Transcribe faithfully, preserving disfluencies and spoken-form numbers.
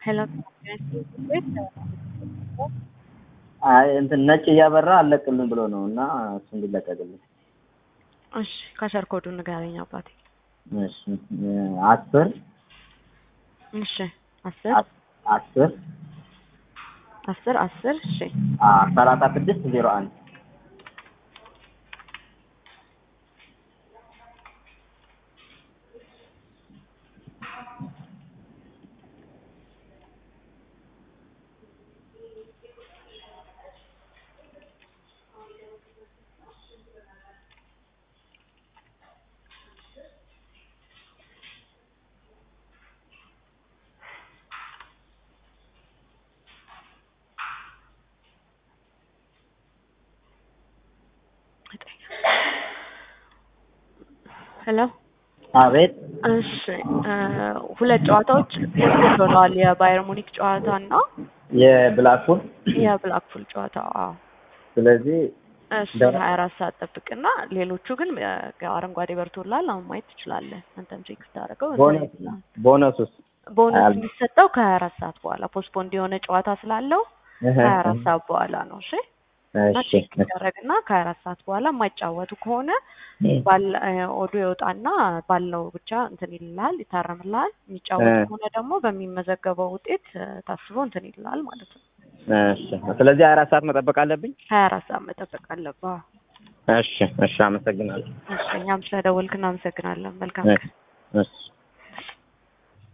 ሄሎ አይ እንትን ነጭ እያበራ አለቅልን ብሎ ነው እና እሱ እንዲለቀቅልን። እሺ ካሸር ኮዱን ንገረኝ አባቴ። እሺ አስር እሺ አስር አስር አስር አስር እሺ አ ሰላሳ ስድስት ዜሮ አንድ ሄሎ አቤት። እሺ ሁለት ጨዋታዎች ፖስት ሆነዋል። የባየር ሙኒክ ጨዋታና የብላክፑል የብላክፑል ጨዋታ። አዎ ስለዚህ እሺ ሀያ አራት ሰዓት ጠብቅና ሌሎቹ ግን አረንጓዴ በርቶላል። አሁን ማየት ትችላለህ። አንተም ቼክ ታደርገው። ቦነስ ቦነሱስ ቦነስ የሚሰጠው ከሀያ አራት ሰዓት በኋላ ፖስትፖንድ የሆነ ጨዋታ ስላለው ሀያ አራት ሰዓት በኋላ ነው። እሺ እሺ ታረጋግና ከሀያ አራት ሰዓት በኋላ የማይጫወቱ ከሆነ ባል ኦዶ ይወጣና ባለው ብቻ እንትን ይላል ይታረምላል። የሚጫወቱ ከሆነ ደግሞ በሚመዘገበው ውጤት ታስቦ እንትን ይላል ማለት ነው። እሺ ስለዚህ ሀያ አራት ሰዓት መጠበቅ አለብኝ። ሀያ አራት ሰዓት መጠበቅ አለብህ። እሺ እሺ አመሰግናለሁ። እሺ እኛም ስለደወልክ እናመሰግናለን። መልካም ቀን። እሺ